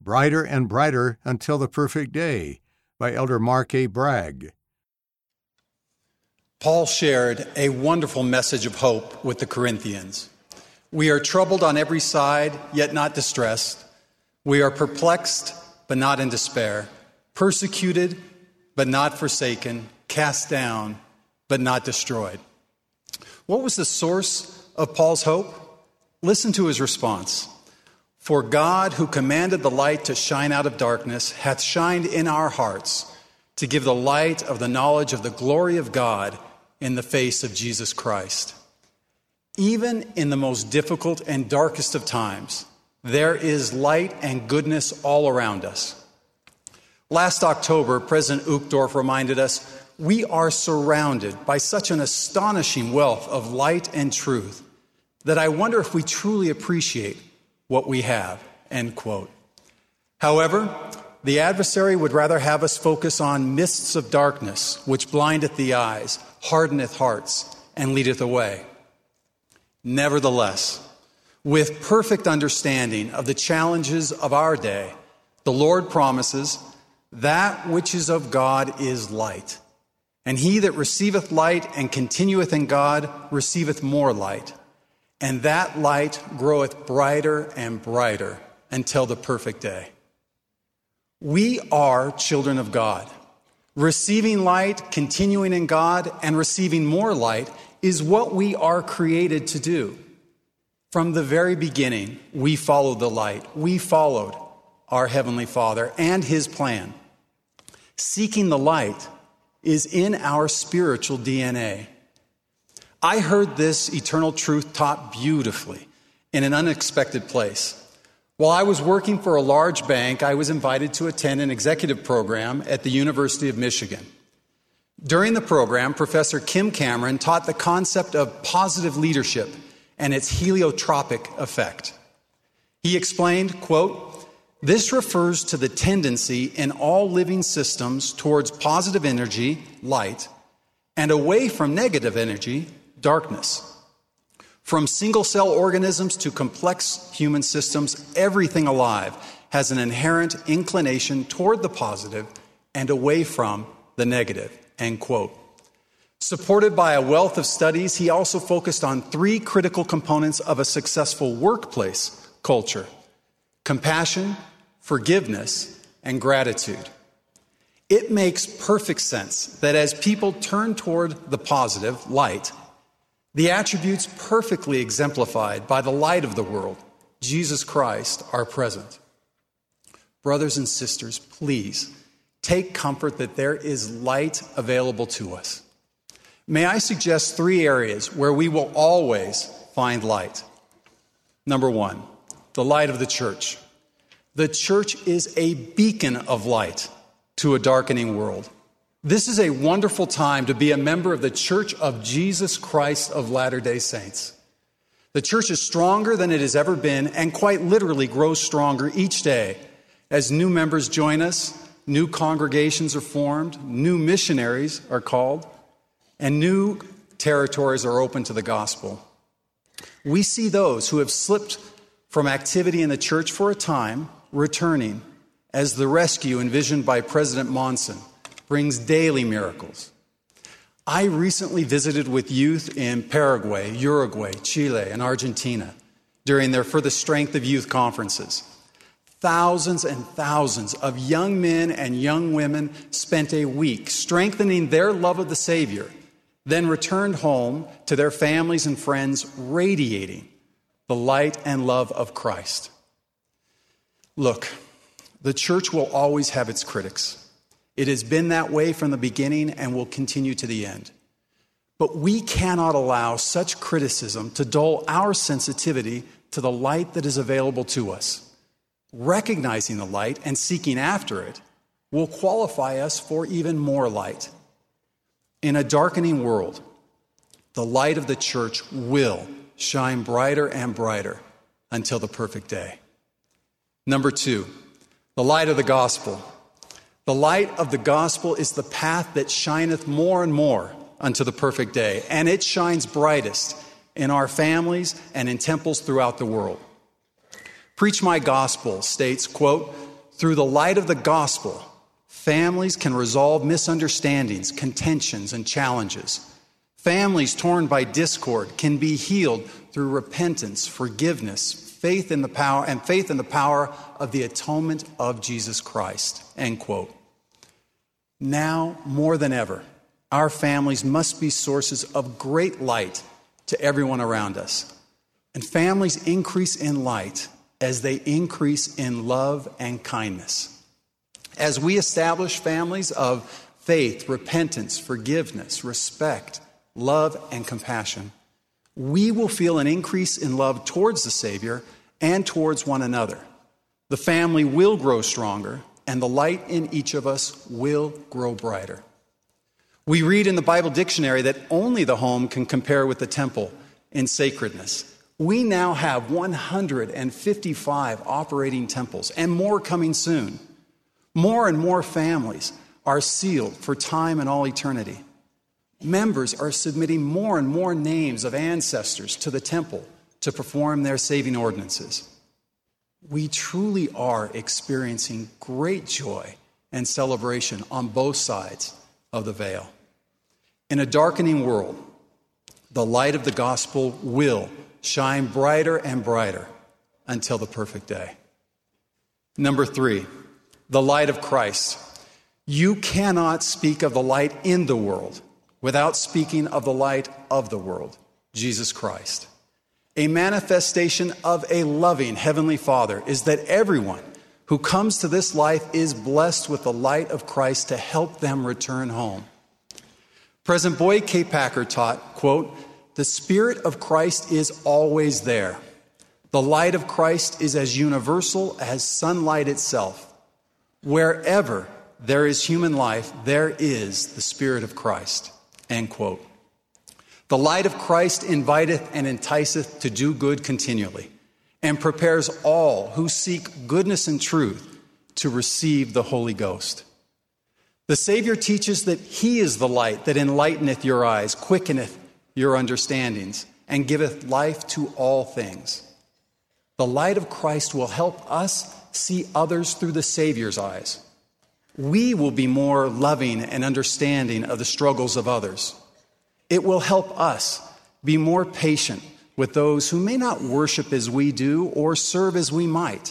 Brighter and Brighter Until the Perfect Day by Elder Mark A. Bragg. Paul shared a wonderful message of hope with the Corinthians. We are troubled on every side, yet not distressed. We are perplexed, but not in despair. Persecuted, but not forsaken. Cast down, but not destroyed. What was the source of Paul's hope? Listen to his response. For God, who commanded the light to shine out of darkness, hath shined in our hearts to give the light of the knowledge of the glory of God in the face of Jesus Christ. Even in the most difficult and darkest of times, there is light and goodness all around us. Last October, President Uchtdorf reminded us, we are surrounded by such an astonishing wealth of light and truth that I wonder if we truly appreciate what we have, end quote. However, the adversary would rather have us focus on mists of darkness, which blindeth the eyes, hardeneth hearts, and leadeth away. Nevertheless, with perfect understanding of the challenges of our day, the Lord promises, that which is of God is light. And he that receiveth light and continueth in God receiveth more light. And that light groweth brighter and brighter until the perfect day. We are children of God. Receiving light, continuing in God, and receiving more light is what we are created to do. From the very beginning, we followed the light. We followed our Heavenly Father and His plan. Seeking the light is in our spiritual DNA. I heard this eternal truth taught beautifully in an unexpected place. While I was working for a large bank, I was invited to attend an executive program at the University of Michigan. During the program, Professor Kim Cameron taught the concept of positive leadership and its heliotropic effect. He explained, quote, this refers to the tendency in all living systems towards positive energy, light, and away from negative energy, darkness. From single-cell organisms to complex human systems, everything alive has an inherent inclination toward the positive and away from the negative, end quote. Supported by a wealth of studies, he also focused on three critical components of a successful workplace culture: compassion, forgiveness, and gratitude. It makes perfect sense that as people turn toward the positive, light, the attributes perfectly exemplified by the light of the world, Jesus Christ, are present. Brothers and sisters, please take comfort that there is light available to us. May I suggest three areas where we will always find light. Number one, the light of the church. The church is a beacon of light to a darkening world. This is a wonderful time to be a member of the Church of Jesus Christ of Latter-day Saints. The church is stronger than it has ever been and quite literally grows stronger each day as new members join us, new congregations are formed, new missionaries are called, and new territories are open to the gospel. We see those who have slipped from activity in the church for a time returning as the rescue envisioned by President Monson brings daily miracles. I recently visited with youth in Paraguay, Uruguay, Chile, and Argentina during their For the Strength of Youth conferences. Thousands and thousands of young men and young women spent a week strengthening their love of the Savior, then returned home to their families and friends radiating the light and love of Christ. Look, the church will always have its critics. It has been that way from the beginning and will continue to the end. But we cannot allow such criticism to dull our sensitivity to the light that is available to us. Recognizing the light and seeking after it will qualify us for even more light. In a darkening world, the light of the church will shine brighter and brighter until the perfect day. Number two, the light of the gospel. The light of the gospel is the path that shineth more and more unto the perfect day, and it shines brightest in our families and in temples throughout the world. Preach My Gospel states, quote, through the light of the gospel, families can resolve misunderstandings, contentions, and challenges. Families torn by discord can be healed through repentance, forgiveness, faith in the power of the atonement of Jesus Christ. End quote. Now, more than ever, our families must be sources of great light to everyone around us. And families increase in light as they increase in love and kindness. As we establish families of faith, repentance, forgiveness, respect, love, and compassion, we will feel an increase in love towards the Savior and towards one another. The family will grow stronger, and the light in each of us will grow brighter. We read in the Bible dictionary that only the home can compare with the temple in sacredness. We now have 155 operating temples, and more coming soon. More and more families are sealed for time and all eternity. Members are submitting more and more names of ancestors to the temple to perform their saving ordinances. We truly are experiencing great joy and celebration on both sides of the veil. In a darkening world, the light of the gospel will shine brighter and brighter until the perfect day. Number 3, the light of Christ. You cannot speak of the light in the world without speaking of the light of the world, Jesus Christ. A manifestation of a loving Heavenly Father is that everyone who comes to this life is blessed with the light of Christ to help them return home. President Boyd K. Packer taught, quote, "The Spirit of Christ is always there. The light of Christ is as universal as sunlight itself. Wherever there is human life, there is the Spirit of Christ." End quote. The light of Christ inviteth and enticeth to do good continually, and prepares all who seek goodness and truth to receive the Holy Ghost. The Savior teaches that He is the light that enlighteneth your eyes, quickeneth your understandings, and giveth life to all things. The light of Christ will help us see others through the Savior's eyes. We will be more loving and understanding of the struggles of others. It will help us be more patient with those who may not worship as we do or serve as we might.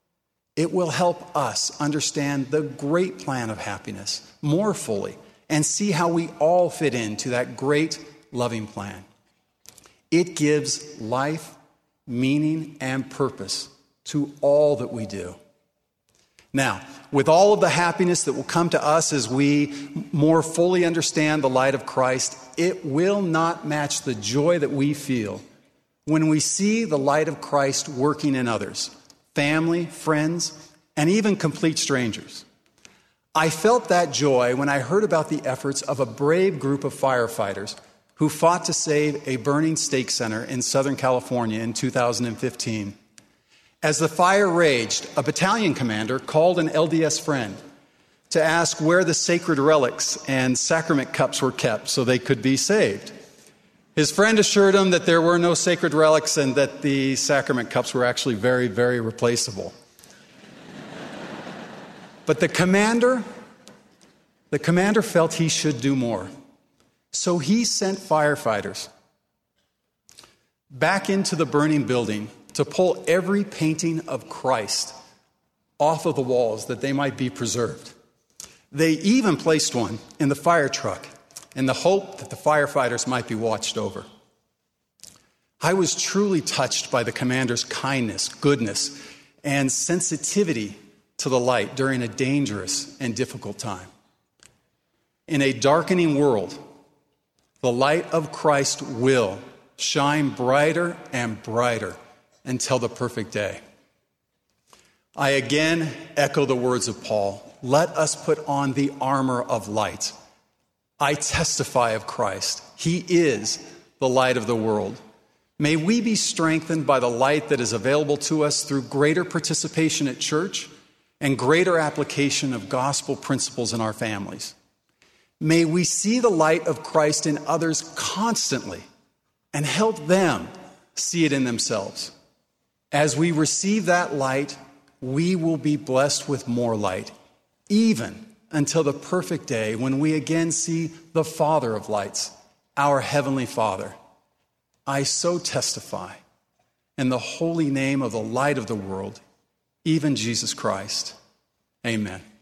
It will help us understand the great plan of happiness more fully and see how we all fit into that great loving plan. It gives life, meaning, and purpose to all that we do. Now, with all of the happiness that will come to us as we more fully understand the light of Christ, it will not match the joy that we feel when we see the light of Christ working in others, family, friends, and even complete strangers. I felt that joy when I heard about the efforts of a brave group of firefighters who fought to save a burning stake center in Southern California in 2015. As the fire raged, a battalion commander called an LDS friend to ask where the sacred relics and sacrament cups were kept so they could be saved. His friend assured him that there were no sacred relics and that the sacrament cups were actually very, very replaceable. But the commander felt he should do more. So he sent firefighters back into the burning building to pull every painting of Christ off of the walls that they might be preserved. They even placed one in the fire truck in the hope that the firefighters might be watched over. I was truly touched by the commander's kindness, goodness, and sensitivity to the light during a dangerous and difficult time. In a darkening world, the light of Christ will shine brighter and brighter until the perfect day. I again echo the words of Paul. Let us put on the armor of light. I testify of Christ. He is the light of the world. May we be strengthened by the light that is available to us through greater participation at church and greater application of gospel principles in our families. May we see the light of Christ in others constantly and help them see it in themselves. As we receive that light, we will be blessed with more light, even until the perfect day when we again see the Father of lights, our Heavenly Father. I so testify in the holy name of the light of the world, even Jesus Christ. Amen.